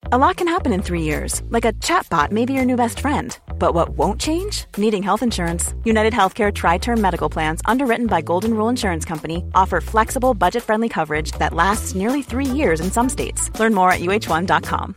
A lot can happen in 3 years, like a chatbot may be your new best friend. But what won't change? Needing health insurance. United Healthcare Tri-Term Medical Plans, underwritten by Golden Rule Insurance Company, offer flexible, budget-friendly coverage that lasts nearly 3 years in some states. Learn more at uh1.com.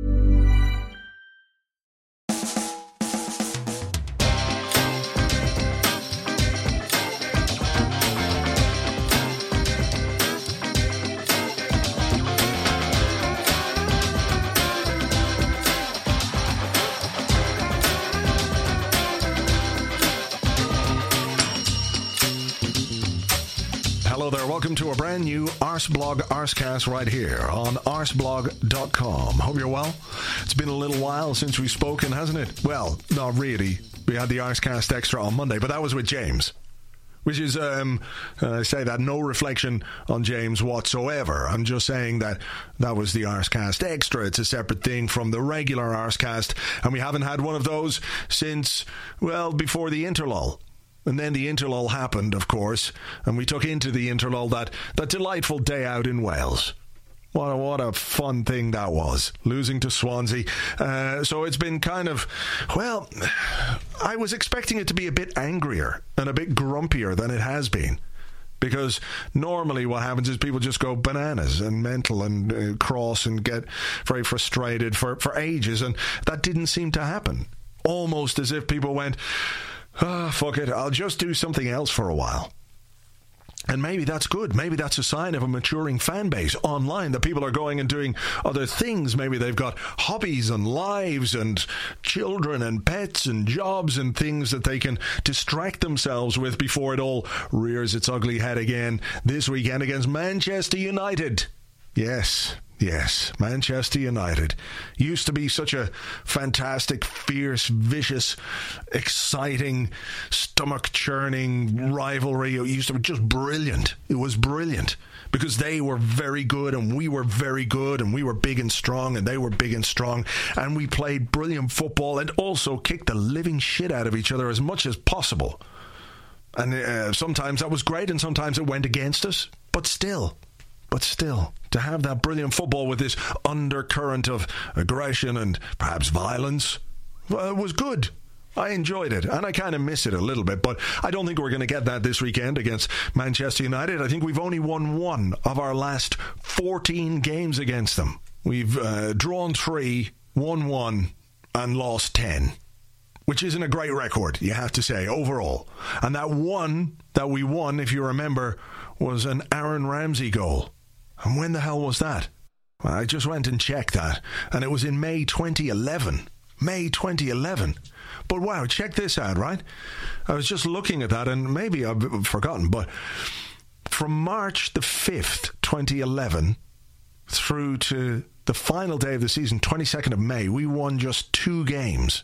Hello there, welcome to a brand new Arseblog Arsecast right here on arseblog.com. Hope you're well. It's been a little while since we've spoken, hasn't it? Well, not really. We had the Arsecast Extra on Monday, but that was with James. Which is, I say that, no reflection on James whatsoever. I'm just saying that was the Arsecast Extra. It's a separate thing from the regular Arsecast, and we haven't had one of those since, well, before the interlull. And then the interlull happened, of course, and we took into the interlull that delightful day out in Wales. What a fun thing that was, losing to Swansea. So it's been kind of, well, I was expecting it to be a bit angrier and a bit grumpier than it has been. Because normally what happens is people just go bananas and mental and cross and get very frustrated for ages, and that didn't seem to happen. Almost as if people went, fuck it, I'll just do something else for a while. And maybe that's good. Maybe that's a sign of a maturing fan base online, that people are going and doing other things. Maybe they've got hobbies and lives and children and pets and jobs and things that they can distract themselves with before it all rears its ugly head again this weekend against Manchester United. Yes, Manchester United used to be such a fantastic, fierce, vicious, exciting, stomach-churning rivalry. It used to be just brilliant. It was brilliant because they were very good and we were very good and we were big and strong and they were big and strong and we played brilliant football and also kicked the living shit out of each other as much as possible. And sometimes that was great and sometimes it went against us, but still, to have that brilliant football with this undercurrent of aggression and perhaps violence, well, it was good. I enjoyed it, and I kind of miss it a little bit, but I don't think we're going to get that this weekend against Manchester United. I think we've only won one of our last 14 games against them. We've drawn 3, won 1, and lost 10. Which isn't a great record, you have to say, overall. And that one that we won, if you remember, was an Aaron Ramsey goal. And when the hell was that? Well, I just went and checked that, and it was in May 2011. May 2011. But wow, check this out, right? I was just looking at that, and maybe I've forgotten, but from March the 5th, 2011, through to the final day of the season, 22nd of May, we won just 2 games.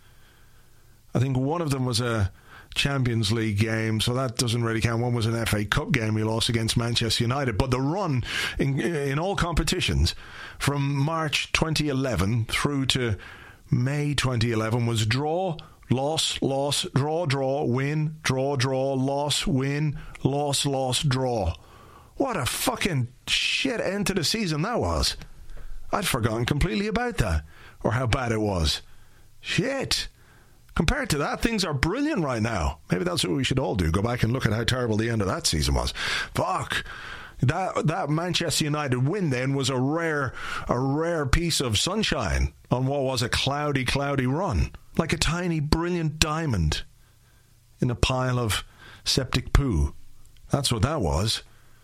I think one of them was a Champions League game, so that doesn't really count. One was an FA Cup game we lost against Manchester United. But the run in all competitions from March 2011 through to May 2011 was draw, loss, loss, draw, win, draw, loss, win, loss, draw. What a fucking shit end to the season that was. I'd forgotten completely about that, or how bad it was. Shit. Compared to that, things are brilliant right now. Maybe that's what we should all do. Go back and look at how terrible the end of that season was. Fuck. That Manchester United win then was a rare piece of sunshine on what was a cloudy run. Like a tiny, brilliant diamond in a pile of septic poo. That's what that was.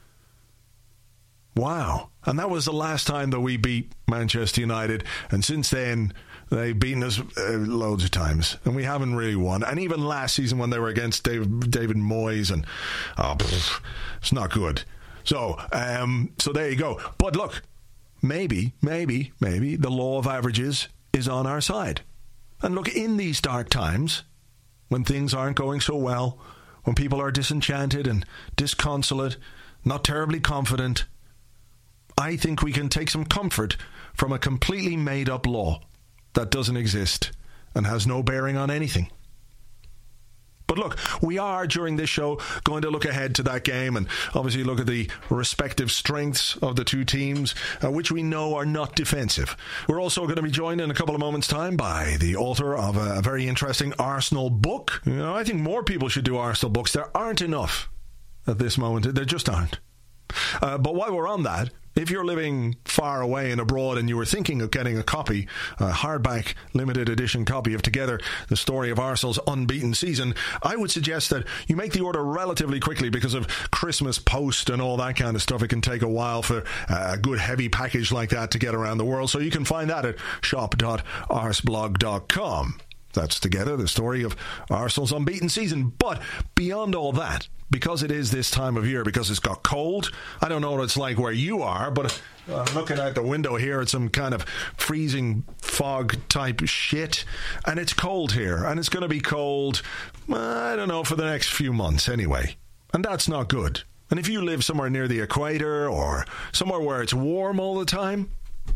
Wow. And that was the last time that we beat Manchester United. And since then, they've beaten us loads of times. And we haven't really won. And even last season when they were against David Moyes, and it's not good. So there you go. But look, maybe the law of averages is on our side. And look, in these dark times, when things aren't going so well, when people are disenchanted and disconsolate, not terribly confident, I think we can take some comfort from a completely made-up law that doesn't exist and has no bearing on anything. But look, we are, during this show, going to look ahead to that game and obviously look at the respective strengths of the two teams, which we know are not defensive. We're also going to be joined in a couple of moments' time by the author of a very interesting Arsenal book. You know, I think more people should do Arsenal books. There aren't enough at this moment. There just aren't. But while we're on that, if you're living far away and abroad and you were thinking of getting a copy, a hardback limited edition copy of Together, the story of Arsenal's unbeaten season, I would suggest that you make the order relatively quickly because of Christmas post and all that kind of stuff. It can take a while for a good heavy package like that to get around the world. So you can find that at shop.arsblog.com. That's Together, the story of Arsenal's unbeaten season. But beyond all that, because it is this time of year, because it's got cold, I don't know what it's like where you are, but I'm looking out the window here at some kind of freezing fog type shit, and it's cold here, and it's going to be cold, I don't know, for the next few months anyway. And that's not good. And if you live somewhere near the equator or somewhere where it's warm all the time,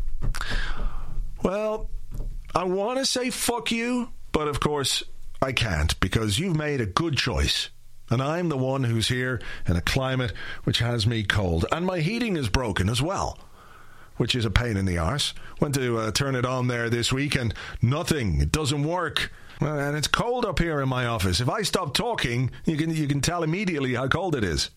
well, I want to say fuck you, but of course I can't, because you've made a good choice. And I'm the one who's here in a climate which has me cold. And my heating is broken as well, which is a pain in the arse. Went to turn it on there this week and nothing. It doesn't work. And it's cold up here in my office. If I stop talking, you can tell immediately how cold it is.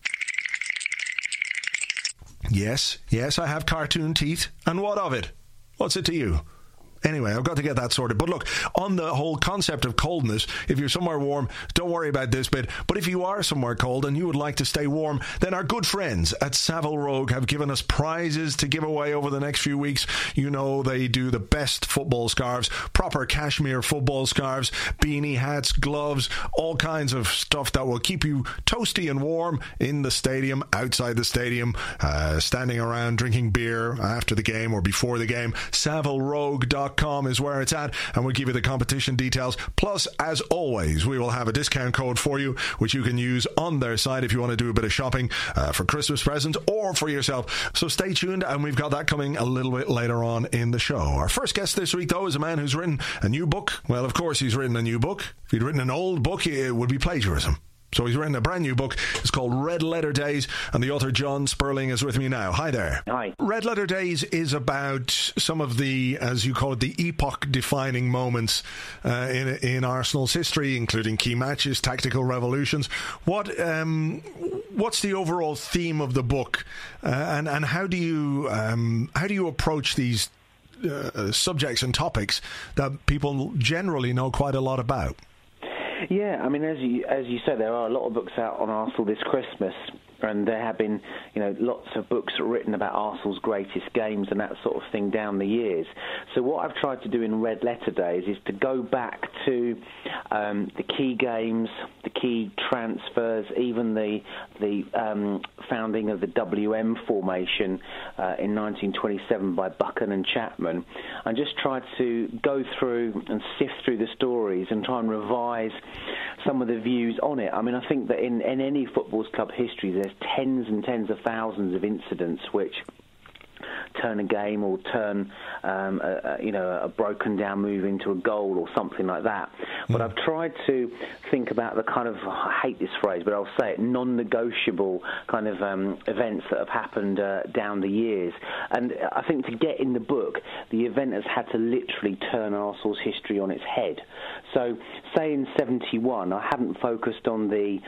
Yes, I have cartoon teeth. And what of it? What's it to you? Anyway, I've got to get that sorted. But look, on the whole concept of coldness, if you're somewhere warm, don't worry about this bit. But if you are somewhere cold and you would like to stay warm, then our good friends at Savile Rogue have given us prizes to give away over the next few weeks. You know, they do the best football scarves, proper cashmere football scarves, beanie hats, gloves, all kinds of stuff that will keep you toasty and warm in the stadium, outside the stadium, standing around drinking beer after the game or before the game. SavileRogue.com is where it's at, and we'll give you the competition details. Plus, as always, we will have a discount code for you, which you can use on their site if you want to do a bit of shopping for Christmas presents or for yourself. So stay tuned, and we've got that coming a little bit later on in the show. Our first guest this week, though, is a man who's written a new book. Well, of course, he's written a new book. If he'd written an old book, it would be plagiarism. So he's written a brand new book. It's called Red Letter Days, and the author John Sperling is with me now. Hi there. Hi. Red Letter Days is about some of the, as you call it, the epoch-defining moments in Arsenal's history, including key matches, tactical revolutions. What's the overall theme of the book, and how do you approach these subjects and topics that people generally know quite a lot about? Yeah, I mean, as you said, there are a lot of books out on Arsenal this Christmas, and there have been, lots of books written about Arsenal's greatest games and that sort of thing down the years. So what I've tried to do in Red Letter Days is to go back to the key games, the key transfers, even the founding of the WM formation in 1927 by Buchan and Chapman, and just try to go through and sift through the stories and try and revise some of the views on it. I mean, I think that in any football club history, there's tens and tens of thousands of incidents which turn a game or turn a broken down move into a goal or something like that. But I've tried to think about the kind of, I hate this phrase, but I'll say it, non-negotiable kind of events that have happened down the years. And I think to get in the book, the event has had to literally turn Arsenal's history on its head. So, say in 71, I hadn't focused on the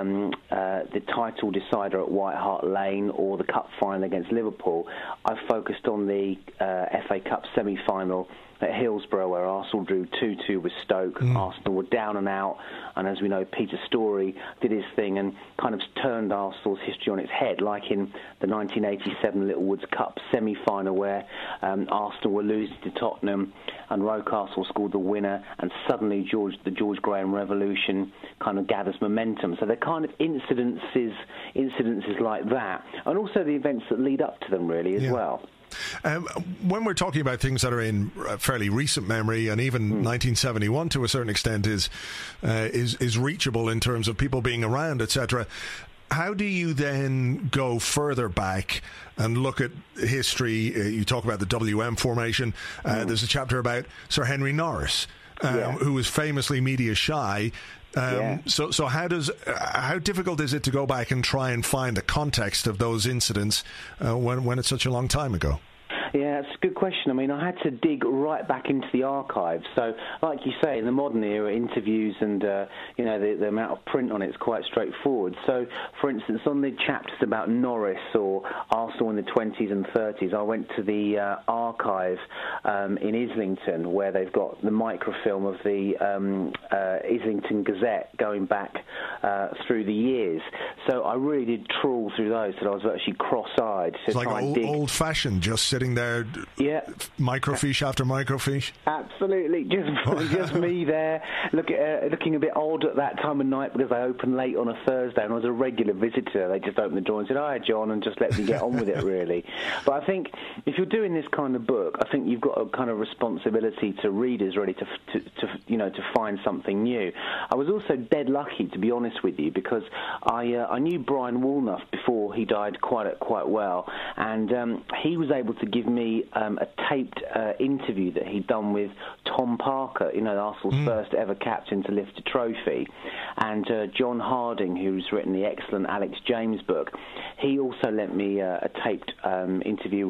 title decider at White Hart Lane or the cup final against Liverpool. I focused on the FA Cup semi-final at Hillsborough, where Arsenal drew 2-2 with Stoke. Arsenal were down and out, and as we know, Peter Storey did his thing and kind of turned Arsenal's history on its head, like in the 1987 Littlewoods Cup semi-final, where Arsenal were losing to Tottenham, and Rocastle scored the winner, and suddenly the George Graham revolution kind of gathers momentum. So they're kind of incidences like that, and also the events that lead up to them, really, as well. When we're talking about things that are in fairly recent memory, and even 1971 to a certain extent is reachable in terms of people being around, etc., how do you then go further back and look at history? You talk about the WM formation. There's a chapter about Sir Henry Norris, who was famously media shy. So how difficult is it to go back and try and find the context of those incidents when it's such a long time ago? Yeah, it's a good question. I mean, I had to dig right back into the archives. So, like you say, in the modern era, interviews and, the amount of print on it is quite straightforward. So, for instance, on the chapters about Norris or Arsenal in the 20s and 30s, I went to the archive in Islington, where they've got the microfilm of the Islington Gazette going back through the years. So I really did trawl through those, so I was actually cross-eyed to try and dig. It's like old-fashioned, just sitting there, microfiche after microfiche? Absolutely, just me there, looking a bit odd at that time of night because I opened late on a Thursday and I was a regular visitor. They just opened the door and said, "Hi, John," and just let me get on with it, really. But I think if you're doing this kind of book, I think you've got a kind of responsibility to readers, really, to find something new. I was also dead lucky, to be honest with you, because I knew Brian Woolnough before he died quite well, and he was able to give me a taped interview that he'd done with Tom Parker, Arsenal's first ever captain to lift a trophy, and John Harding, who's written the excellent Alex James book. He also lent me a taped interview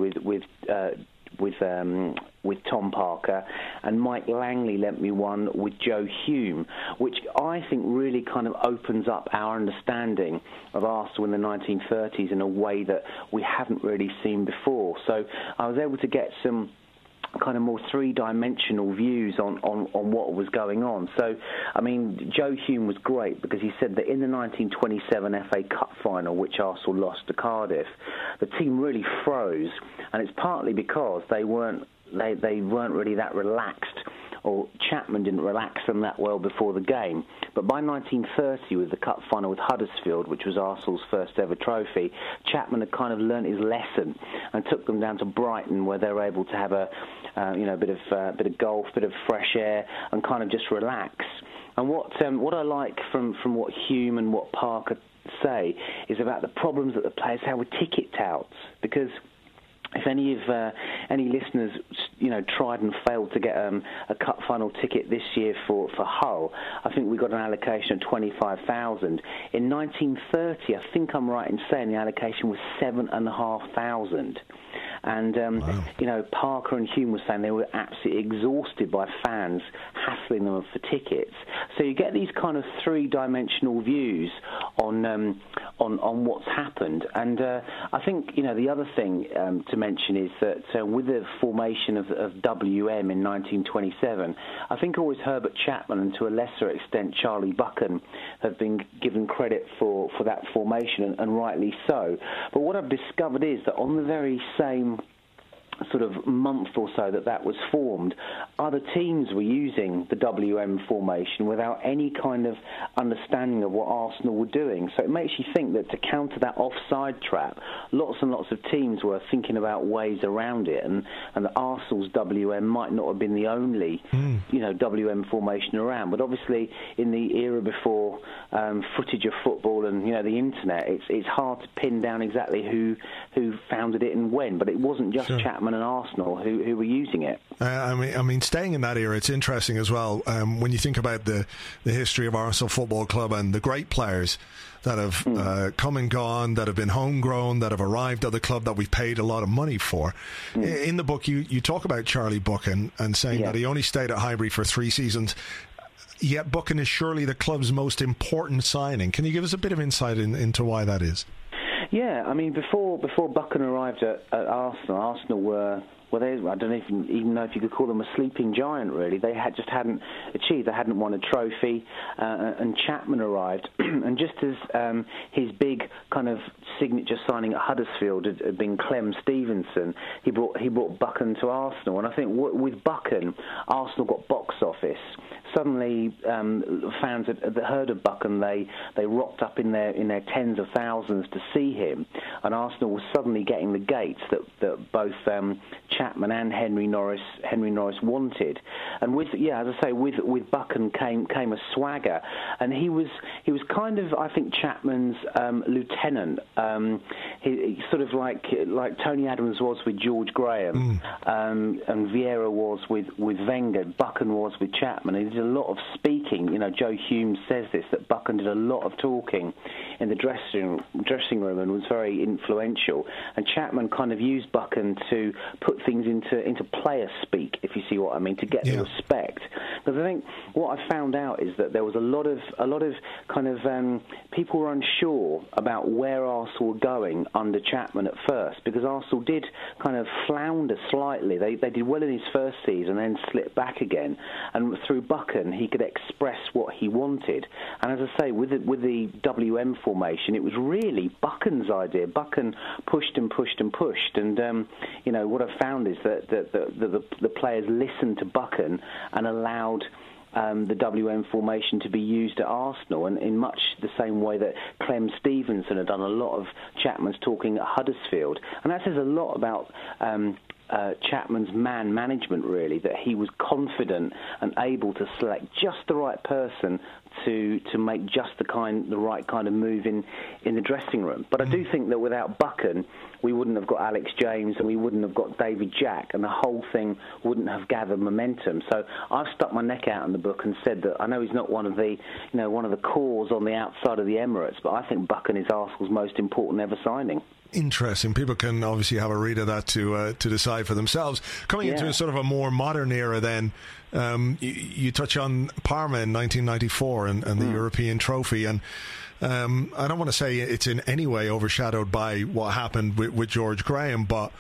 with Tom Parker, and Mike Langley lent me one with Joe Hume, which I think really kind of opens up our understanding of Arsenal in the 1930s in a way that we haven't really seen before. So I was able to get some kind of more three-dimensional views on what was going on. So, I mean, Joe Hume was great because he said that in the 1927 FA Cup final, which Arsenal lost to Cardiff, the team really froze, and it's partly because they weren't really that relaxed, or Chapman didn't relax them that well before the game. But by 1930, with the cup final with Huddersfield, which was Arsenal's first ever trophy, Chapman had kind of learnt his lesson and took them down to Brighton, where they were able to have a bit of golf, bit of fresh air, and kind of just relax. And what I like from what Hume and what Parker say is about the problems that the players had with ticket touts, because if any listeners, tried and failed to get a cup final ticket this year for Hull, I think we got an allocation of 25,000. In 1930, I think I'm right in saying the allocation was 7,500. And, wow. Parker and Hume were saying they were absolutely exhausted by fans hassling them for tickets. So you get these kind of three-dimensional views on what's happened. And I think, the other thing to mention is that with the formation of WM in 1927, I think always Herbert Chapman and to a lesser extent Charlie Buchan have been given credit for that formation, and rightly so. But what I've discovered is that on the very same sort of month or so that was formed, other teams were using the WM formation without any kind of understanding of what Arsenal were doing. So it makes you think that to counter that offside trap, lots and lots of teams were thinking about ways around it, and that Arsenal's WM might not have been the only WM formation around. But obviously in the era before footage of football and the internet, it's hard to pin down exactly who founded it and when, but it wasn't just Chapman and Arsenal who were using it. I mean, staying in that era, it's interesting as well when you think about the history of Arsenal Football Club and the great players that have come and gone, that have been homegrown, that have arrived at the club that we've paid a lot of money for. In the book, you talk about Charlie Buchan and saying that he only stayed at Highbury for 3 seasons. Yet Buchan is surely the club's most important signing. Can you give us a bit of insight into why that is? Yeah, I mean, before Buchan arrived at Arsenal were... Well, I don't even know if you could call them a sleeping giant, really. They hadn't achieved. They hadn't won a trophy, and Chapman arrived. And just as his big kind of signature signing at Huddersfield had been Clem Stevenson, he brought Buchan to Arsenal. And I think with Buchan, Arsenal got box office. Suddenly, fans had heard of Buchan. They rocked up in their tens of thousands to see him, and Arsenal was suddenly getting the gates that both Chapman and Henry Norris wanted. And with as I say, with Buchan came a swagger, and he was kind of, I think, Chapman's lieutenant. He sort of like Tony Adams was with George Graham, and Vieira was with Wenger. Buchan was with Chapman. He did a lot of speaking. You know, Joe Hume says this, that Buchan did a lot of talking in the dressing room and was very influential. And Chapman kind of used Buchan to put things into player speak, if you see what I mean, to get the respect. Because I think what I found out is that there was a lot of kind of people were unsure about where Arsenal were going under Chapman at first, because Arsenal did kind of flounder slightly. They did well in his first season, then slipped back again. And through Buchan, he could express what he wanted. And as I say, with the WM formation, it was really Buchan's idea. Buchan pushed and pushed and pushed. And you know, what I found is that the players listened to Buchan and allowed the WM formation to be used at Arsenal, and in much the same way that Clem Stevenson had done a lot of Chapman's talking at Huddersfield. And that says a lot about Chapman's man management, really, that he was confident and able to select just the right person to make just the right kind of move in the dressing room. But I do think that without Buchan, we wouldn't have got Alex James and we wouldn't have got David Jack, and the whole thing wouldn't have gathered momentum. So I've stuck my neck out in the book and said that I know he's not one of the cores on the outside of the Emirates, but I think Buchan is Arsenal's most important ever signing. Interesting. People can obviously have a read of that to decide for themselves. Coming into a sort of a more modern era then, you touch on Parma in 1994 and the European trophy, and I don't want to say it's in any way overshadowed by what happened with George Graham, but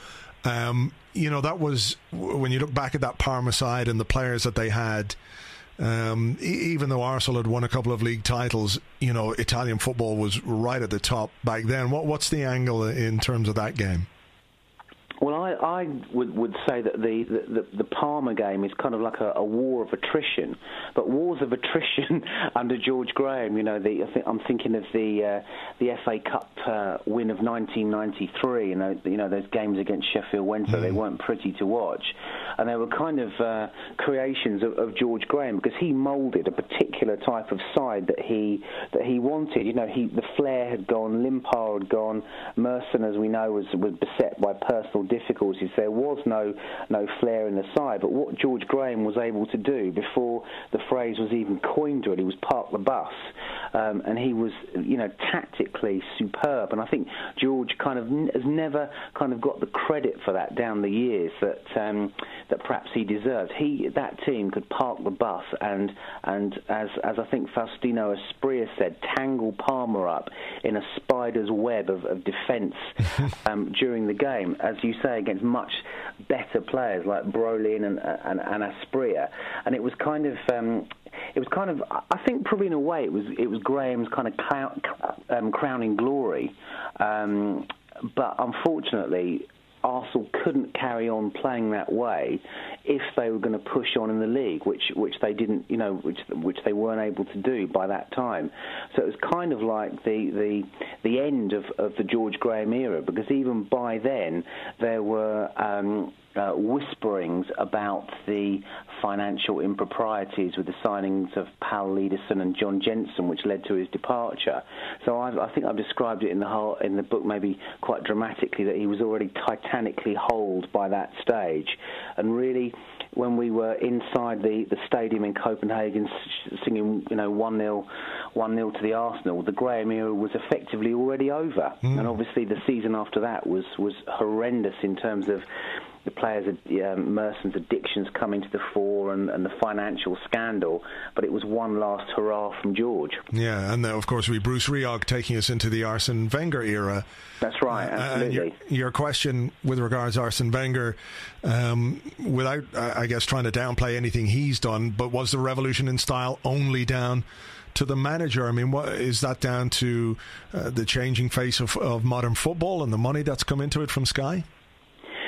you know, that was, when you look back at that Parma side and the players that they had, even though Arsenal had won a couple of league titles, you know, Italian football was right at the top back then. What's the angle in terms of that game? Well, I would say that the Parma game is kind of like a war of attrition, but wars of attrition under George Graham. You know, I'm thinking of the FA Cup win of 1993. You know those games against Sheffield Wednesday. They weren't pretty to watch, and they were kind of creations of George Graham, because he moulded a particular type of side that he wanted. You know, the flair had gone, Limpar had gone, Merson, as we know, was beset by personal difficulties. There was no flair in the side, but what George Graham was able to do before the phrase was even coined, really, was park the bus, and he was, you know, tactically superb. And I think George kind of has never kind of got the credit for that down the years that perhaps he deserved. That team could park the bus and as I think Faustino Asprilla said, tangle Parma up in a spider's web of defence during the game, as you say, against much better players like Brolin and Asprilla. And it was kind of I think probably in a way it was Graham's kind of crowning glory, but unfortunately Arsenal couldn't carry on playing that way if they were going to push on in the league, which they didn't, you know, which they weren't able to do by that time. So it was kind of like the end of the George Graham era, because even by then there were whisperings about the financial improprieties with the signings of Pal Lederson and John Jensen, which led to his departure. So I think I've described it in the book maybe quite dramatically, that he was already titanically holed by that stage. And really, when we were inside the stadium in Copenhagen singing, you know, 1-0 to the Arsenal, the Graham era was effectively already over. And obviously the season after that was horrendous in terms of the players, Merson's addictions coming to the fore and the financial scandal, but it was one last hurrah from George. Yeah, and of course Bruce Rioch taking us into the Arsene Wenger era. That's right, absolutely. Your question with regards to Arsene Wenger, without, I guess, trying to downplay anything he's done, but was the revolution in style only down to the manager? I mean, what is that down to the changing face of modern football and the money that's come into it from Sky? Yeah,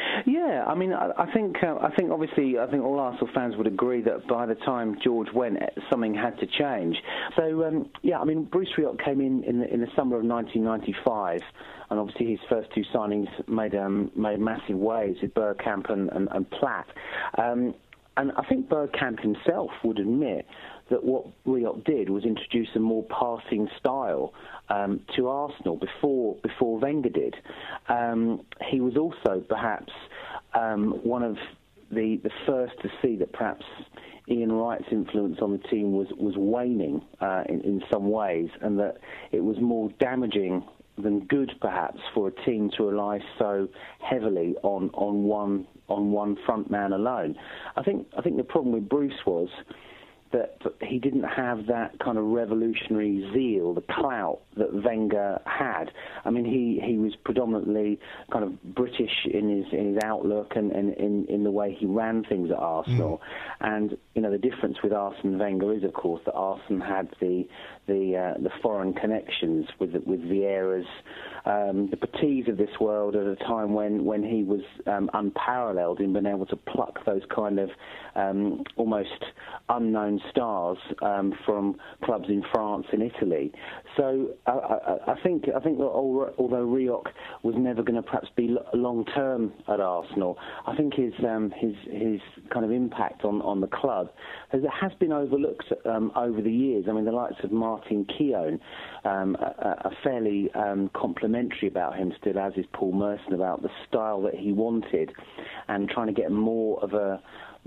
Yeah, I mean, I think obviously all Arsenal fans would agree that by the time George went, something had to change. So I mean, Bruce Rioch came in the summer of 1995, and obviously his first two signings made massive waves with Bergkamp and Platt. And I think Bergkamp himself would admit that what Rioch did was introduce a more passing style to Arsenal before Wenger did. He was also perhaps one of the first to see that perhaps Ian Wright's influence on the team was waning in some ways, and that it was more damaging than good perhaps for a team to rely so heavily on one front man alone. I think the problem with Bruce was that he didn't have that kind of revolutionary zeal, the clout that Wenger had. I mean, he was predominantly kind of British in his outlook and in the way he ran things at Arsenal. And you know, the difference with Arsene Wenger is, of course, that Arsene had the foreign connections with Vieira's, the Petits of this world at a time when he was unparalleled in being able to pluck those kind of almost unknown stars from clubs in France and Italy. So I think that although Rioch was never going to perhaps be long term at Arsenal, I think his kind of impact on the club has been overlooked over the years. I mean, the likes of Martin Keown are fairly complimentary about him still, as is Paul Merson, about the style that he wanted, and trying to get more of a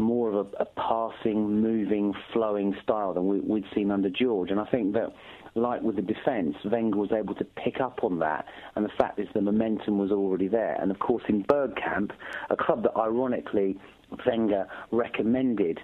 passing, moving, flowing style than we'd seen under George. And I think that, like with the defence, Wenger was able to pick up on that, and the fact is the momentum was already there. And of course in Bergkamp, a club that ironically Wenger recommended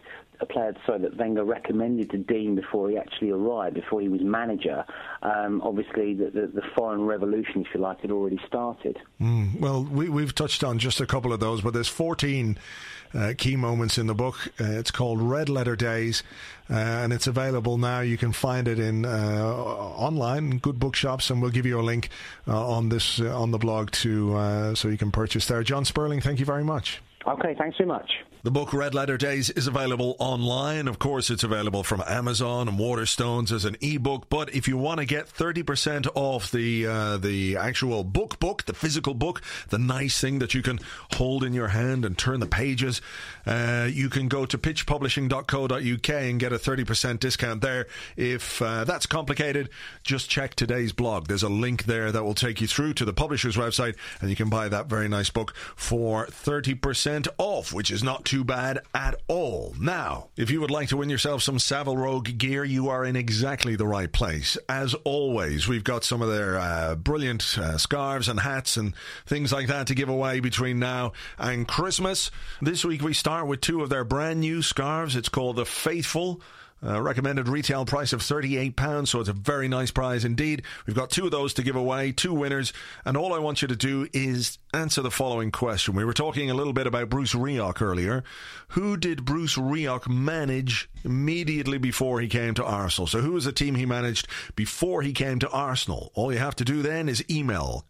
to Dean before he actually arrived, before he was manager. Obviously, the foreign revolution, if you like, had already started. Well, we've touched on just a couple of those, but there's 14 key moments in the book. It's called Red Letter Days, and it's available now. You can find it in online, good bookshops, and we'll give you a link on the blog so you can purchase there. John Sperling, thank you very much. Okay, thanks very much. The book Red Letter Days is available online. Of course, it's available from Amazon and Waterstones as an ebook. But if you want to get 30% off the actual book, the physical book, the nice thing that you can hold in your hand and turn the pages, you can go to pitchpublishing.co.uk and get a 30% discount there. If that's complicated, just check today's blog. There's a link there that will take you through to the publisher's website, and you can buy that very nice book for 30% off, which is not too bad at all. Now, if you would like to win yourself some Savile Rogue gear, you are in exactly the right place. As always, we've got some of their brilliant scarves and hats and things like that to give away between now and Christmas. This week we start with two of their brand new scarves. It's called the Faithful. Recommended retail price of £38, so it's a very nice prize indeed. We've got two of those to give away, two winners, and all I want you to do is answer the following question. We were talking a little bit about Bruce Rioch earlier. Who did Bruce Rioch manage immediately before he came to Arsenal? So who was the team he managed before he came to Arsenal? All you have to do then is email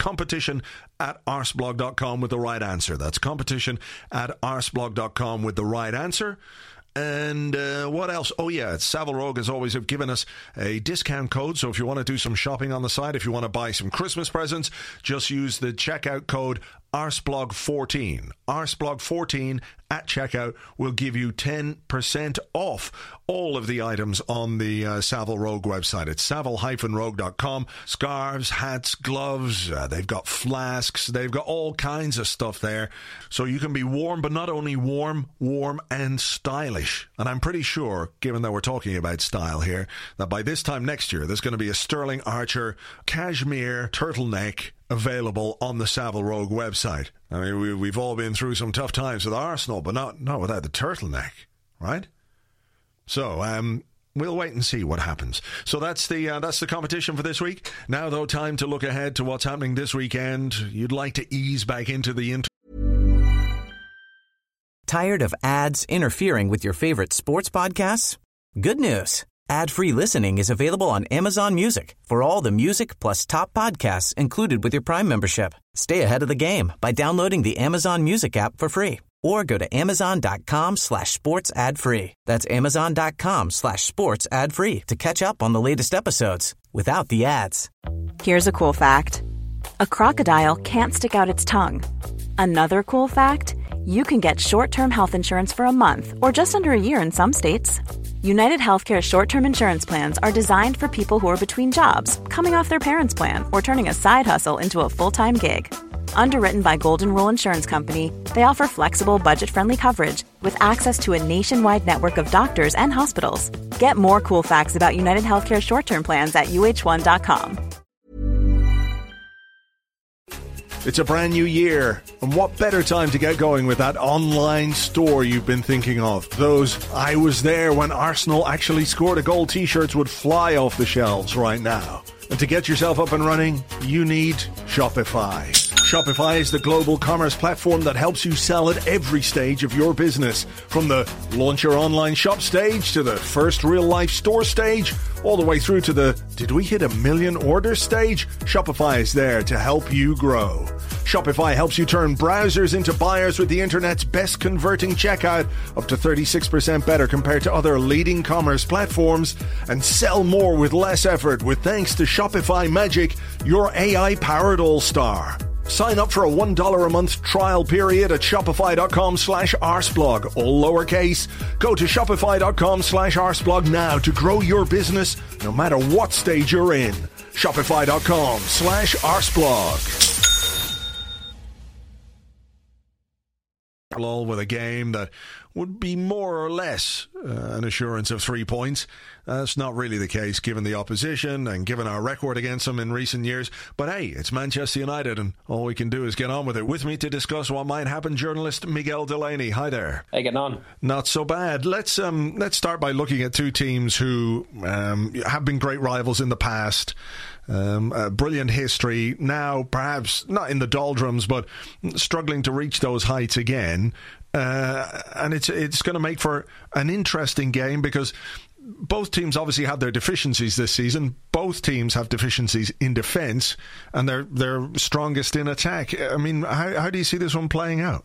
competition@arsblog.com with the right answer. That's competition@arsblog.com with the right answer. And what else? Oh, yeah, Savile Rogue has always given us a discount code. So if you want to do some shopping on the site, if you want to buy some Christmas presents, just use the checkout code ARSBLOG14. ARSBLOG14 at checkout will give you 10% off all of the items on the Savile Rogue website. It's savile-rogue.com. Scarves, hats, gloves, they've got flasks, they've got all kinds of stuff there. So you can be warm, but not only warm and stylish. And I'm pretty sure, given that we're talking about style here, that by this time next year, there's going to be a Sterling Archer cashmere turtleneck available on the Savile Rogue website. I mean, we've all been through some tough times with Arsenal, but not without the turtleneck, right? So, we'll wait and see what happens. So that's the competition for this week. Now, though, time to look ahead to what's happening this weekend. You'd like to ease back into the Tired of ads interfering with your favorite sports podcasts? Good news. Ad-free listening is available on Amazon Music for all the music plus top podcasts included with your Prime membership. Stay ahead of the game by downloading the Amazon Music app for free or go to amazon.com/sports ad free. That's amazon.com/sports ad free to catch up on the latest episodes without the ads. Here's a cool fact. A crocodile can't stick out its tongue. Another cool fact, you can get short-term health insurance for a month or just under a year in some states. United Healthcare short-term insurance plans are designed for people who are between jobs, coming off their parents' plan, or turning a side hustle into a full-time gig. Underwritten by Golden Rule Insurance Company, they offer flexible, budget-friendly coverage with access to a nationwide network of doctors and hospitals. Get more cool facts about United Healthcare short-term plans at uh1.com. It's a brand new year, and what better time to get going with that online store you've been thinking of? Those "I was there when Arsenal actually scored a goal" t-shirts would fly off the shelves right now. And to get yourself up and running, you need Shopify. Shopify is the global commerce platform that helps you sell at every stage of your business. From the launch your online shop stage to the first real-life store stage, all the way through to the "did we hit 1 million orders" stage, Shopify is there to help you grow. Shopify helps you turn browsers into buyers with the internet's best converting checkout, up to 36% better compared to other leading commerce platforms, and sell more with less effort with thanks to Shopify Magic, your AI-powered all-star. Sign up for a $1 a month trial period at shopify.com/arseblog, all lowercase. Go to shopify.com/arseblog now to grow your business no matter what stage you're in. Shopify.com/arseblog. All with a game that would be more or less an assurance of 3 points. That's not really the case given the opposition and given our record against them in recent years. But hey, it's Manchester United and all we can do is get on with it. With me to discuss what might happen, journalist Miguel Delaney. Hi there. Hey, getting on? Not so bad. Let's start by looking at two teams who have been great rivals in the past. A brilliant history, now perhaps not in the doldrums, but struggling to reach those heights again. And it's going to make for an interesting game because both teams obviously had their deficiencies this season. Both teams have deficiencies in defence, and they're strongest in attack. I mean, how do you see this one playing out?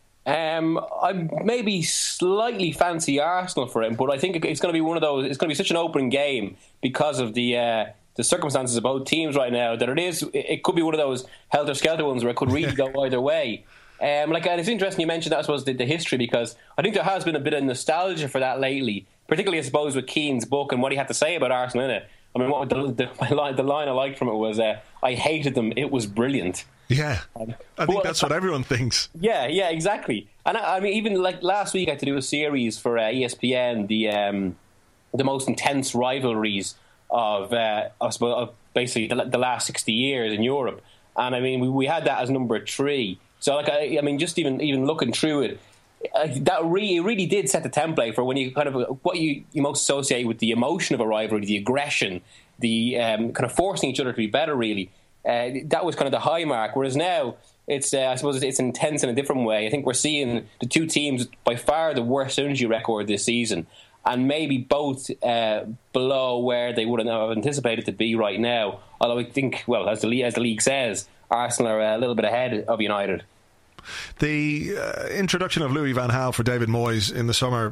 I maybe slightly fancy Arsenal for it, but I think it's going to be one of those. It's going to be such an open game because of the circumstances of both teams right now that it could be one of those helter-skelter ones where it could really go either way. And it's interesting you mentioned that, I suppose, the history, because I think there has been a bit of nostalgia for that lately, particularly, I suppose, with Keane's book and what he had to say about Arsenal in it. I mean, the line I liked from it was, "I hated them, it was brilliant." Yeah, I think that's what everyone thinks. Yeah, exactly. And I mean, even like last week I had to do a series for ESPN, the most intense rivalries of basically the last 60 years in Europe. And I mean, we had that as number 3. So I mean, just even looking through it, that really did set the template for when you kind of what you most associate with the emotion of a rivalry, the aggression, the kind of forcing each other to be better. Really, that was kind of the high mark. Whereas now it's I suppose it's intense in a different way. I think we're seeing the two teams by far the worst energy record this season, and maybe both below where they would have anticipated to be right now. Although I think, well, as the league says, Arsenal are a little bit ahead of United. The introduction of Louis van Gaal for David Moyes in the summer,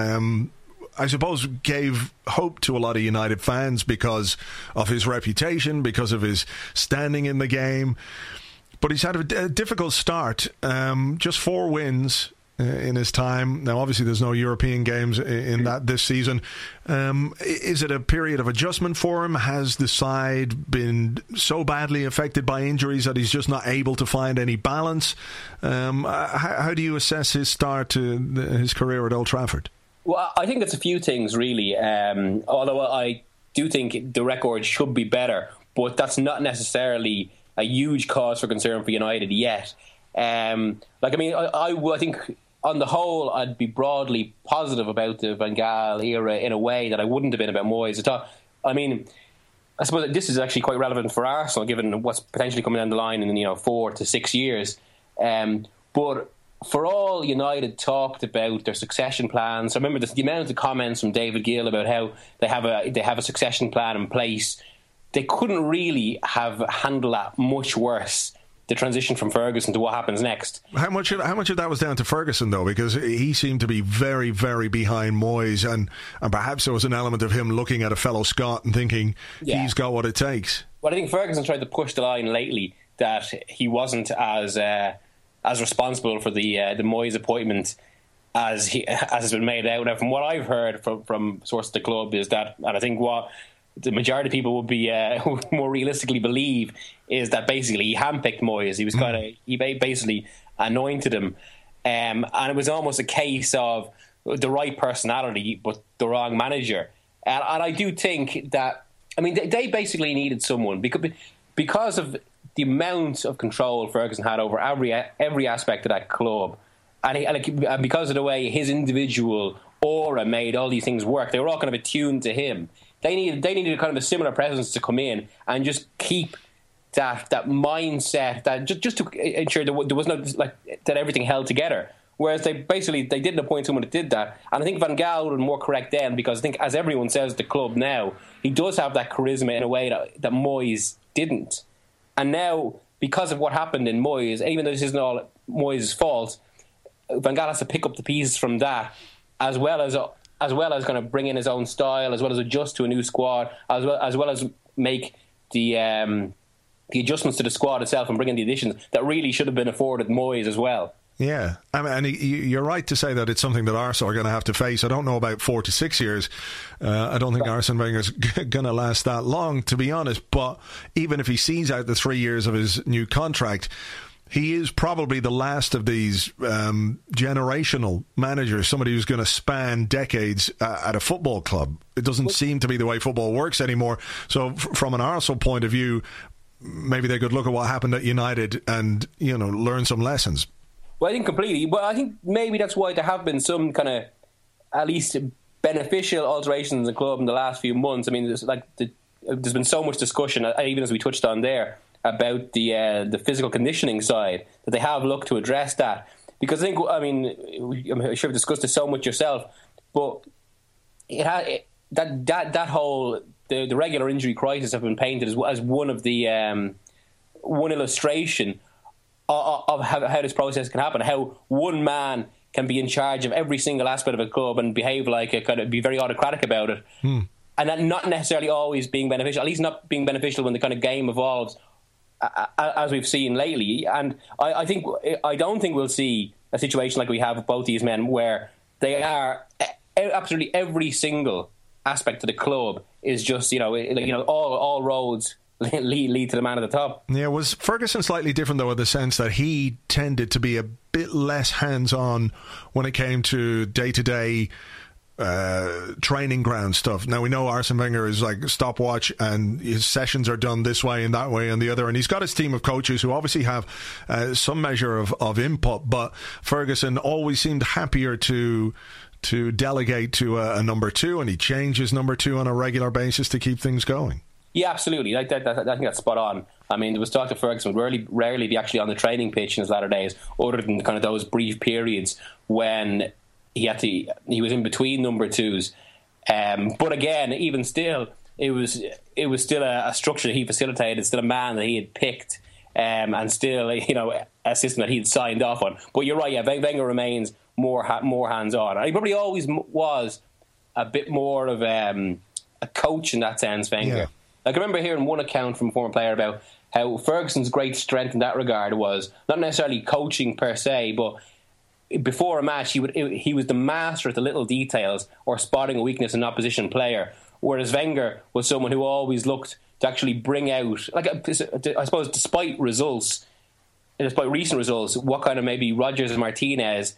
I suppose, gave hope to a lot of United fans because of his reputation, because of his standing in the game. But he's had a difficult start, just 4 wins in his time. Now, obviously, there's no European games in that this season. Is it a period of adjustment for him? Has the side been so badly affected by injuries that he's just not able to find any balance? How do you assess his start to his career at Old Trafford? Well, I think it's a few things, really. Although I do think the record should be better, but that's not necessarily a huge cause for concern for United yet. I think on the whole, I'd be broadly positive about the Van Gaal era in a way that I wouldn't have been about Moyes at all. I mean, I suppose this is actually quite relevant for Arsenal, given what's potentially coming down the line in 4 to 6 years. But for all United talked about their succession plans, I remember the amount of comments from David Gill about how they have a succession plan in place. They couldn't really have handled that much worse, the transition from Ferguson to what happens next. How much of that was down to Ferguson, though? Because he seemed to be very, very behind Moyes, and perhaps there was an element of him looking at a fellow Scot and thinking he's got what it takes. Well, I think Ferguson tried to push the line lately that he wasn't as responsible for the Moyes appointment as has been made out. Now, from what I've heard from sources of the club is that, and I think what the majority of people would be more realistically believe is that basically he handpicked Moyes. He basically anointed him, and it was almost a case of the right personality but the wrong manager. And I do think that, I mean, they basically needed someone because of the amount of control Ferguson had over every aspect of that club, and because of the way his individual aura made all these things work. They were all kind of attuned to him. They needed kind of a similar presence to come in and just keep that mindset, that just to ensure there was no, like, that everything held together. Whereas they didn't appoint someone that did that. And I think Van Gaal would have been more correct then, because I think, as everyone says at the club now, he does have that charisma in a way that Moyes didn't. And now, because of what happened in Moyes, even though this isn't all Moyes' fault, Van Gaal has to pick up the pieces from that, as well as kind of bring in his own style, as well as adjust to a new squad, as well as make the adjustments to the squad itself and bring in the additions that really should have been afforded Moyes as well. Yeah, I mean, and you're right to say that it's something that Arsenal are going to have to face. I don't know about 4 to 6 years. I don't think Arsene Wenger's going to last that long, to be honest. But even if he sees out the 3 years of his new contract, he is probably the last of these generational managers, somebody who's going to span decades at a football club. It doesn't seem to be the way football works anymore. So from an Arsenal point of view, maybe they could look at what happened at United and, learn some lessons. Well, I think completely. But I think maybe that's why there have been some kind of, at least, beneficial alterations in the club in the last few months. I mean, there's been so much discussion, even as we touched on there, about the physical conditioning side, that they have looked to address that. Because I think, I'm sure you've discussed this so much yourself, but that whole the regular injury crisis have been painted as one of the one illustration of how this process can happen, how one man can be in charge of every single aspect of a club and behave like a kind of be very autocratic about it, and that not necessarily always being beneficial, at least not being beneficial when the kind of game evolves, as we've seen lately. And I don't think we'll see a situation like we have with both these men, where they are absolutely every single aspect of the club is just all roads lead to the man at the top. Yeah, was Ferguson slightly different though, in the sense that he tended to be a bit less hands-on when it came to day-to-day training ground stuff? Now, we know Arsene Wenger is like stopwatch, and his sessions are done this way and that way and the other, and he's got his team of coaches who obviously have some measure of input, but Ferguson always seemed happier to delegate to a number two, and he changes number two on a regular basis to keep things going. Yeah, absolutely. I think that's spot on. I mean, there was talk that Ferguson would rarely be actually on the training pitch in his latter days, other than kind of those brief periods when he was in between number twos. But again, even still, it was still a structure that he facilitated, still a man that he had picked, and still a system that he'd signed off on. But you're right, yeah, Wenger remains more hands-on. And he probably always was a bit more of a coach in that sense, Wenger. Yeah. Like, I remember hearing one account from a former player about how Ferguson's great strength in that regard was not necessarily coaching per se, but before a match he was the master of the little details or spotting a weakness in an opposition player, whereas Wenger was someone who always looked to actually bring out, like, I suppose, despite recent results, what kind of maybe Rodgers and Martinez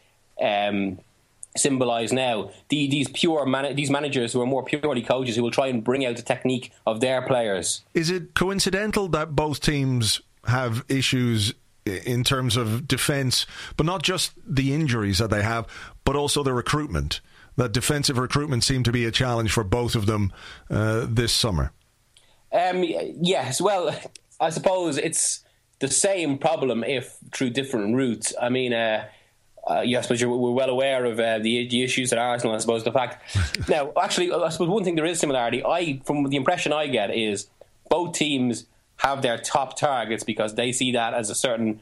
symbolise now, these managers who are more purely coaches who will try and bring out the technique of their players. Is it coincidental that both teams have issues in terms of defence, but not just the injuries that they have, but also the recruitment? That defensive recruitment seemed to be a challenge for both of them this summer. Yes, well, I suppose it's the same problem if through different routes. I mean, I suppose we're well aware of the issues at Arsenal. I suppose the fact. Now, actually, I suppose one thing there is similarity. From the impression I get is both teams have their top targets because they see that as a certain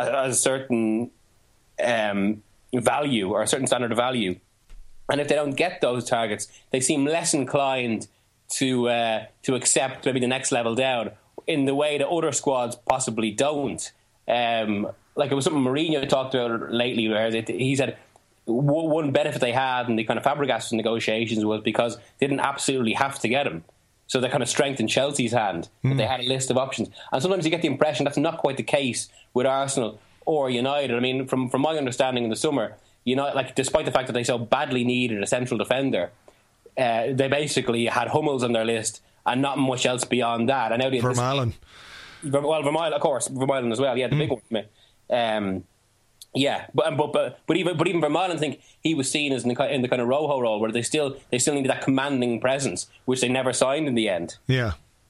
value or a certain standard of value, and if they don't get those targets, they seem less inclined to accept maybe the next level down in the way that other squads possibly don't. Like it was something Mourinho talked about lately, where he said one benefit they had in the kind of Fabregas negotiations was because they didn't absolutely have to get him. So they kind of strengthened Chelsea's hand. That they had a list of options. And sometimes you get the impression that's not quite the case with Arsenal or United. I mean, from my understanding in the summer, United, like despite the fact that they so badly needed a central defender, they basically had Hummels on their list and not much else beyond that. And now Vermaelen. Well, Vermaelen, of course, Vermaelen as well. Yeah, the big one for me. Yeah, but even Vermaelen, I think he was seen as in the kind of Rojo role where they still needed that commanding presence, which they never signed in the end. Yeah.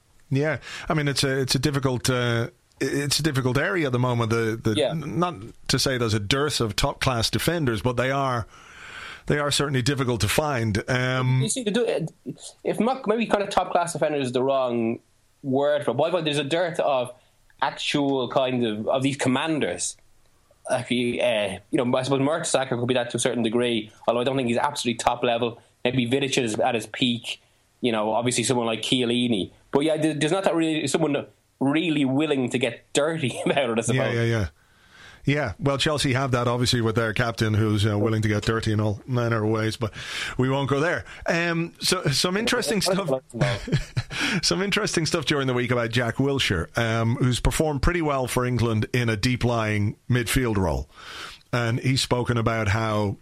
I mean, it's a difficult. It's a difficult area at the moment. Not to say there's a dearth of top class defenders, but they are certainly difficult to find. You see, if maybe kind of top class defenders is the wrong word for it, but there's a dearth of actual kind of these commanders. I suppose Mertesacker could be that to a certain degree, although I don't think he's absolutely top level. Maybe Vidic is at his peak. Obviously someone like Chiellini. But yeah, there's not that really someone really willing to get dirty about it, I suppose. Yeah, well, Chelsea have that obviously with their captain who's willing to get dirty in all manner of ways, but we won't go there. So some interesting stuff. Some interesting stuff during the week about Jack Wilshere, who's performed pretty well for England in a deep-lying midfield role, and he's spoken about how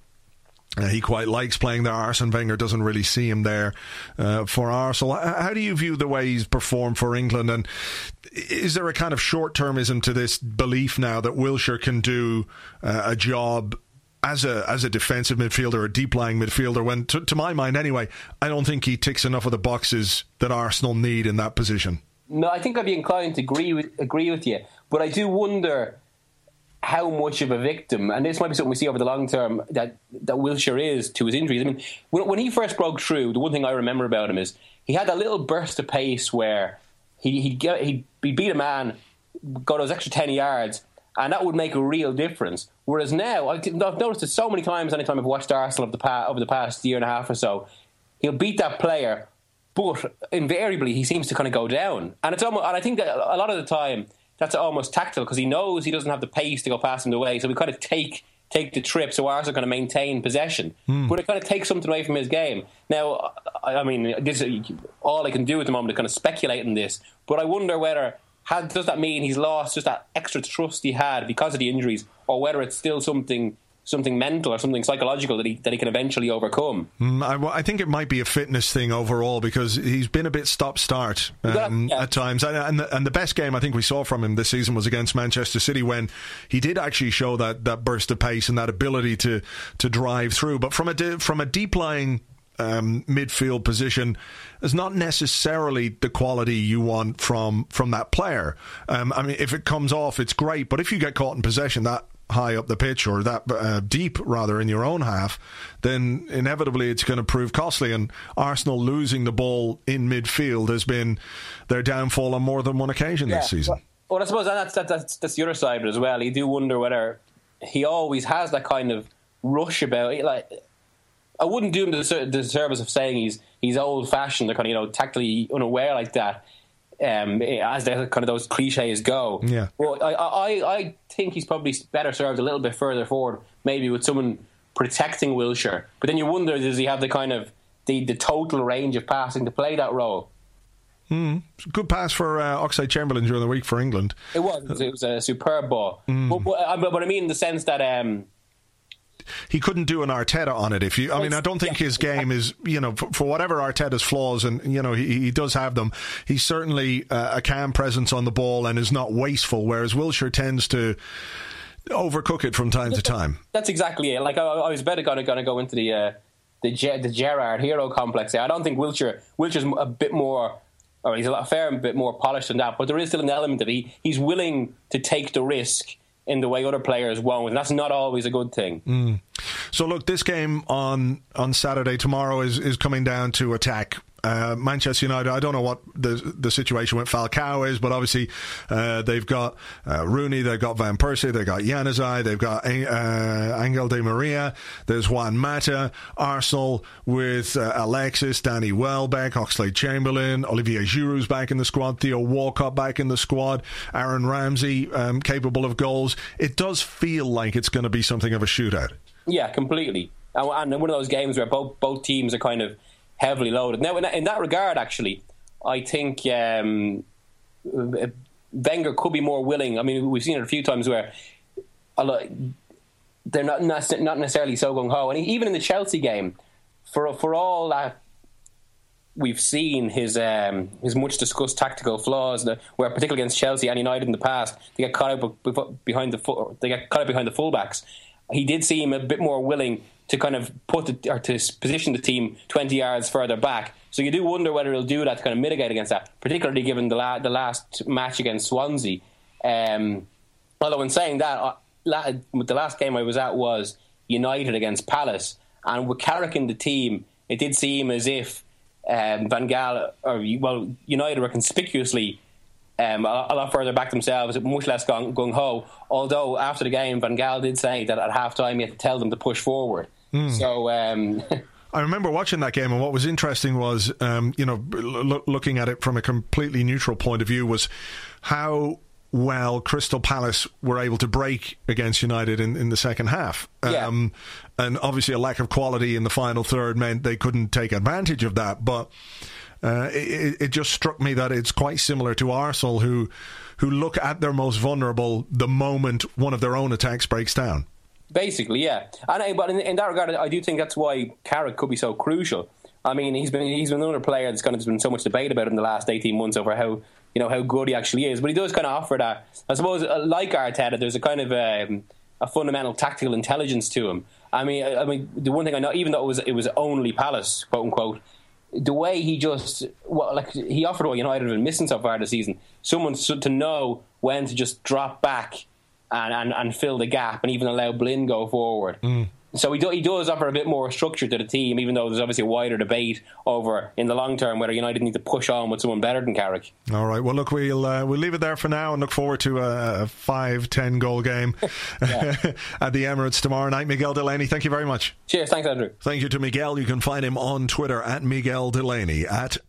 he quite likes playing there. Arsene Wenger doesn't really see him there for Arsenal. How do you view the way he's performed for England? And is there a kind of short-termism to this belief now that Wilshere can do a job as a defensive midfielder, a deep-lying midfielder, when, to my mind anyway, I don't think he ticks enough of the boxes that Arsenal need in that position? No, I think I'd be inclined to agree with you. But I do wonder how much of a victim, and this might be something we see over the long term, that Wilshere is to his injuries. I mean, when he first broke through, the one thing I remember about him is he had that little burst of pace where he'd beat a man, got those extra 10 yards, and that would make a real difference. Whereas now, I've noticed it so many times anytime I've watched Arsenal over the past year and a half or so, he'll beat that player, but invariably he seems to kind of go down. And I think that a lot of the time, that's almost tactile because he knows he doesn't have the pace to go past him away, so we kind of take the trip so Arsenal kind of maintain possession. But it kind of takes something away from his game. Now, I mean, this is all I can do at the moment to kind of speculate on this, but I wonder whether does that mean he's lost just that extra trust he had because of the injuries, or whether it's still something mental or something psychological that he can eventually overcome. I think it might be a fitness thing overall because he's been a bit stop-start at times. And the best game I think we saw from him this season was against Manchester City when he did actually show that burst of pace and that ability to drive through. But from a deep-lying midfield position is not necessarily the quality you want from that player. I mean, if it comes off, it's great. But if you get caught in possession that high up the pitch, or that deep rather in your own half, then inevitably it's going to prove costly. And Arsenal losing the ball in midfield has been their downfall on more than one occasion this season. Well, I suppose that's the other side of it as well. You do wonder whether he always has that kind of rush about it. Like, I wouldn't do him the service of saying he's old-fashioned or kind of tactically unaware like that. As the kind of those cliches go. Yeah. Well, I think he's probably better served a little bit further forward, maybe with someone protecting Wilshere. But then you wonder, does he have the kind of the total range of passing to play that role? Good pass for Oxlade-Chamberlain during the week for England. It was a superb ball. But I mean in the sense that he couldn't do an Arteta on it. I don't think his game is, for whatever Arteta's flaws, and he does have them, he's certainly a calm presence on the ball and is not wasteful, whereas Wilshere tends to overcook it from time to time. That's exactly it. Like I was better going to go into the Gerrard hero complex there. I don't think Wilshere's a bit more, or he's a fair bit more polished than that, but there is still an element of he's willing to take the risk in the way other players won't, and that's not always a good thing. So look, this game on Saturday, tomorrow, is coming down to attack. Manchester United, I don't know what the situation with Falcao is, but obviously they've got Rooney, they've got Van Persie, they've got Januzaj, they've got Angel Di Maria, there's Juan Mata. Arsenal with Alexis, Danny Welbeck, Oxlade-Chamberlain, Olivier Giroud's back in the squad, Theo Walcott back in the squad, Aaron Ramsey capable of goals. It does feel like it's going to be something of a shootout. Yeah, completely. And one of those games where both teams are kind of heavily loaded. Now, in that regard, actually, I think Wenger could be more willing. I mean, we've seen it a few times where they're not necessarily so gung-ho. And even in the Chelsea game, for all that we've seen his much-discussed tactical flaws, where particularly against Chelsea and United in the past, they get caught up behind the fullbacks. He did seem a bit more willing to kind of to position the team 20 yards further back. So you do wonder whether he'll do that to kind of mitigate against that, particularly given the last match against Swansea. Although in saying that, the last game I was at was United against Palace, and with Carrick in the team, it did seem as if Van Gaal, United were conspicuously a lot further back themselves, much less gung-ho, although after the game Van Gaal did say that at half-time he had to tell them to push forward. So I remember watching that game, and what was interesting was looking at it from a completely neutral point of view was how well Crystal Palace were able to break against United in the second half. And obviously a lack of quality in the final third meant they couldn't take advantage of that, but it just struck me that it's quite similar to Arsenal, who look at their most vulnerable the moment one of their own attacks breaks down. Basically, yeah. But in that regard, I do think that's why Carrick could be so crucial. I mean, he's been another player that's kind of been so much debate about in the last 18 months over how good he actually is. But he does kind of offer that. I suppose, like Arteta, there's a kind of a fundamental tactical intelligence to him. I mean, the one thing I know, even though it was only Palace, quote unquote, the way he he offered what United have been missing so far this season. Someone to know when to just drop back and fill the gap, and even allow Blin go forward. So he does offer a bit more structure to the team, even though there's obviously a wider debate over, in the long term, whether United need to push on with someone better than Carrick. All right, well, look, we'll leave it there for now and look forward to a 5-10 goal game at the Emirates tomorrow night. Miguel Delaney, thank you very much. Cheers, thanks, Andrew. Thank you to Miguel. You can find him on Twitter at Miguel Delaney,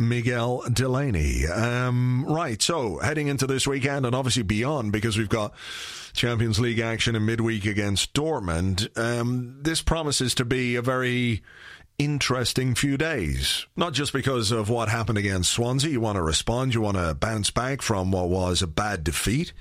right, so heading into this weekend and obviously beyond, because we've got Champions League action in midweek against Dortmund. This promises to be a very interesting few days. Not just because of what happened against Swansea. You want to respond, you want to bounce back from what was a bad defeat,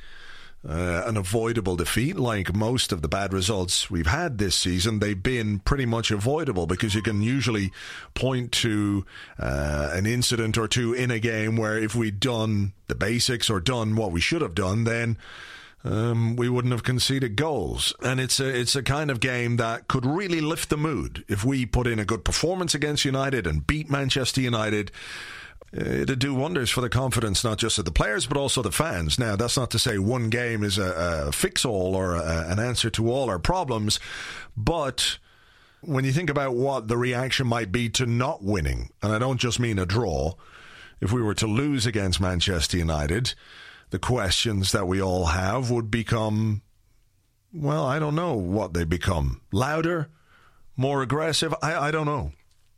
an avoidable defeat. Like most of the bad results we've had this season, they've been pretty much avoidable, because you can usually point to an incident or two in a game where if we'd done the basics or done what we should have done, then we wouldn't have conceded goals. And it's a kind of game that could really lift the mood. If we put in a good performance against United and beat Manchester United, it'd do wonders for the confidence, not just of the players, but also the fans. Now, that's not to say one game is a fix-all or an answer to all our problems, but when you think about what the reaction might be to not winning, and I don't just mean a draw, if we were to lose against Manchester United, the questions that we all have would become, well, I don't know what they become. Louder? More aggressive? I don't know.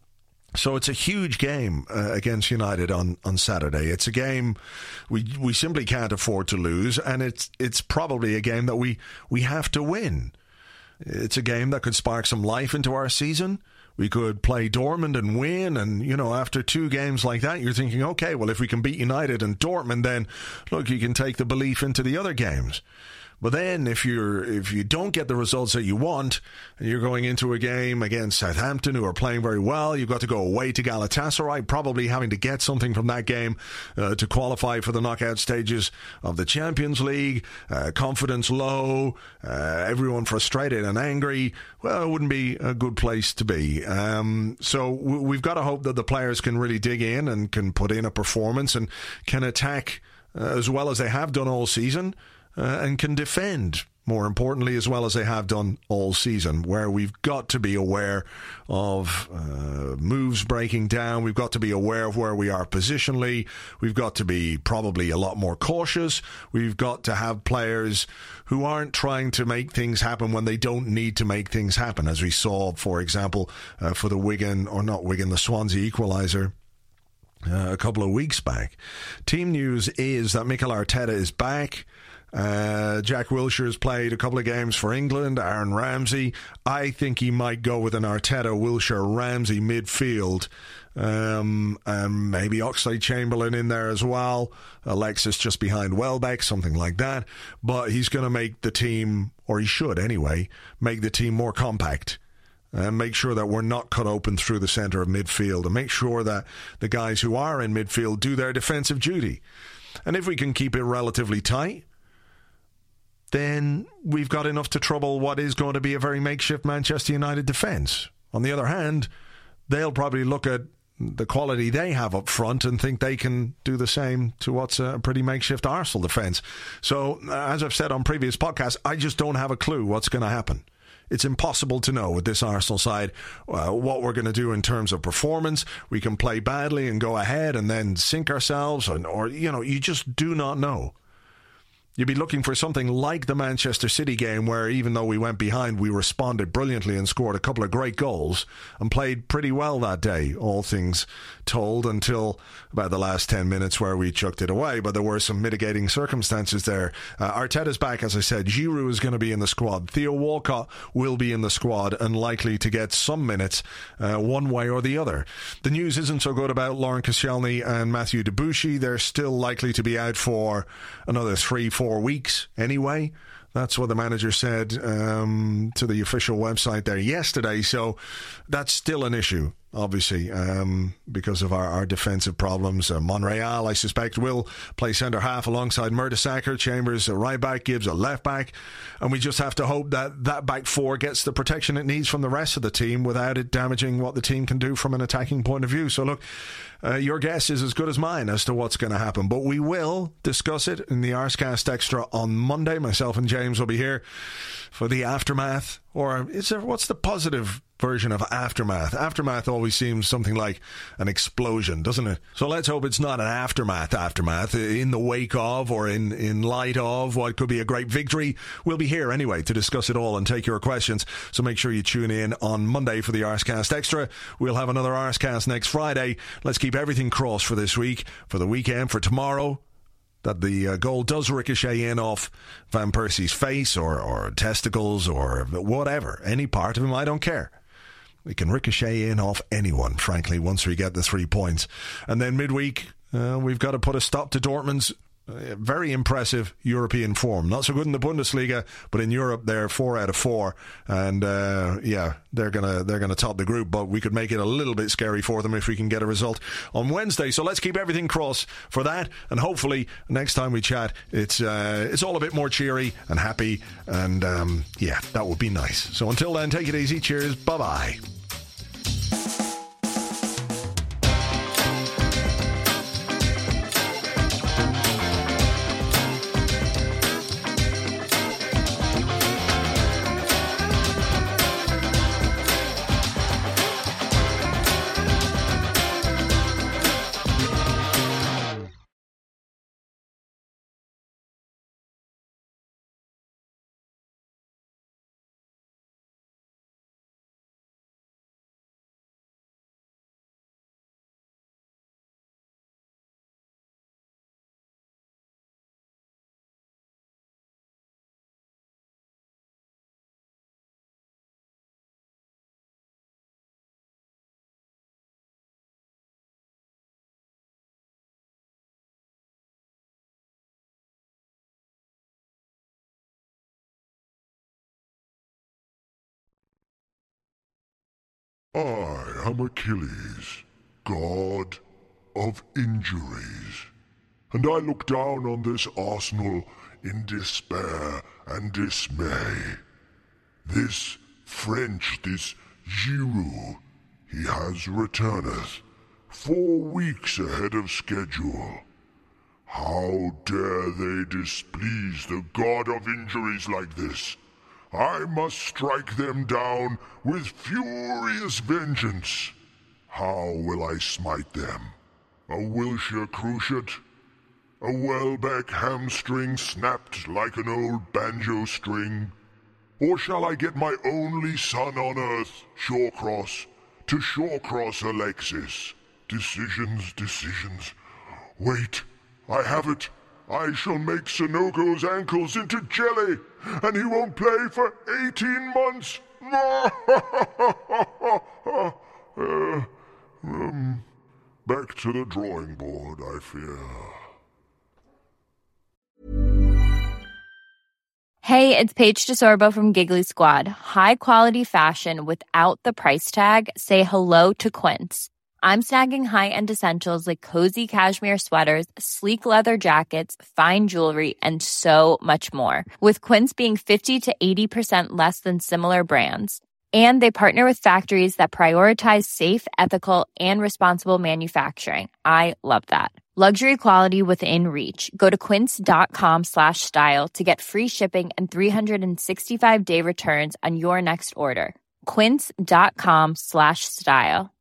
So it's a huge game against United on Saturday. It's a game we simply can't afford to lose, and it's probably a game that we have to win. It's a game that could spark some life into our season. We could play Dortmund and win, and, after two games like that, you're thinking, okay, well, if we can beat United and Dortmund, then, look, you can take the belief into the other games. But then if you don't get the results that you want, and you're going into a game against Southampton, who are playing very well, you've got to go away to Galatasaray, probably having to get something from that game to qualify for the knockout stages of the Champions League, confidence low, everyone frustrated and angry. Well, it wouldn't be a good place to be. So we've got to hope that the players can really dig in and can put in a performance and can attack as well as they have done all season. And can defend more importantly, as well as they have done all season, where we've got to be aware of moves breaking down. We've got to be aware of where we are positionally. We've got to be probably a lot more cautious. We've got to have players who aren't trying to make things happen when they don't need to make things happen, as we saw, for example, for the Swansea equaliser a couple of weeks back. Team news is that Mikel Arteta is back. Jack Wilshere's played a couple of games for England. Aaron Ramsey. I think he might go with an Arteta, Wilshere, Ramsey midfield. And maybe Oxlade-Chamberlain in there as well. Alexis just behind Welbeck, something like that. But he's going to make the team, or he should anyway, make the team more compact. And make sure that we're not cut open through the centre of midfield. And make sure that the guys who are in midfield do their defensive duty. And if we can keep it relatively tight, then we've got enough to trouble what is going to be a very makeshift Manchester United defence. On the other hand, they'll probably look at the quality they have up front and think they can do the same to what's a pretty makeshift Arsenal defence. So, as I've said on previous podcasts, I just don't have a clue what's going to happen. It's impossible to know with this Arsenal side what we're going to do in terms of performance. We can play badly and go ahead and then sink ourselves, or you just do not know. You'd be looking for something like the Manchester City game, where even though we went behind, we responded brilliantly and scored a couple of great goals and played pretty well that day, all things told, until about the last 10 minutes where we chucked it away. But there were some mitigating circumstances there. Arteta's back, as I said. Giroud is going to be in the squad. Theo Walcott will be in the squad and likely to get some minutes one way or the other. The news isn't so good about Lauren Koscielny and Matthew Debuchy. They're still likely to be out for another 3-4 weeks anyway. That's what the manager said to the official website there yesterday. So that's still an issue, obviously, because of our defensive problems. Monreal, I suspect, will play centre-half alongside Mertesacker. Chambers, a right-back. Gibbs, a left-back. And we just have to hope that that back four gets the protection it needs from the rest of the team without it damaging what the team can do from an attacking point of view. So, look, your guess is as good as mine as to what's going to happen. But we will discuss it in the Arscast Extra on Monday. Myself and James will be here for the aftermath. Or what's the positive version of aftermath? Aftermath always seems something like an explosion, doesn't it? So let's hope it's not an aftermath in the wake of or in light of what could be a great victory. We'll be here anyway to discuss it all and take your questions. So make sure you tune in on Monday for the Arscast Extra. We'll have another Arscast next Friday. Let's keep everything crossed for this week, for the weekend, for tomorrow, that the goal does ricochet in off Van Persie's face or testicles or whatever, any part of him, I don't care. We can ricochet in off anyone, frankly, once we get the 3 points. And then midweek, we've got to put a stop to Dortmund's very impressive European form. Not so good in the Bundesliga, but in Europe they're 4 out of 4, and they're gonna top the group. But we could make it a little bit scary for them if we can get a result on Wednesday. So let's keep everything crossed for that, and hopefully next time we chat, it's all a bit more cheery and happy, and that would be nice. So until then, take it easy. Cheers. Bye bye. I am Achilles, god of injuries, and I look down on this Arsenal in despair and dismay. This French, this Giroud, he has returneth 4 weeks ahead of schedule. How dare they displease the god of injuries like this? I must strike them down with furious vengeance. How will I smite them? A Wilshire cruciate? A Welbeck hamstring snapped like an old banjo string? Or shall I get my only son on earth, Shawcross, to Shawcross Alexis? Decisions. Wait, I have it. I shall make Sunoco's ankles into jelly, and he won't play for 18 months. Back to the drawing board, I fear. Hey, it's Paige DeSorbo from Giggly Squad. High quality fashion without the price tag. Say hello to Quince. I'm snagging high-end essentials like cozy cashmere sweaters, sleek leather jackets, fine jewelry, and so much more. With Quince being 50 to 80% less than similar brands. And they partner with factories that prioritize safe, ethical, and responsible manufacturing. I love that. Luxury quality within reach. Go to quince.com/style to get free shipping and 365-day returns on your next order. Quince.com/style.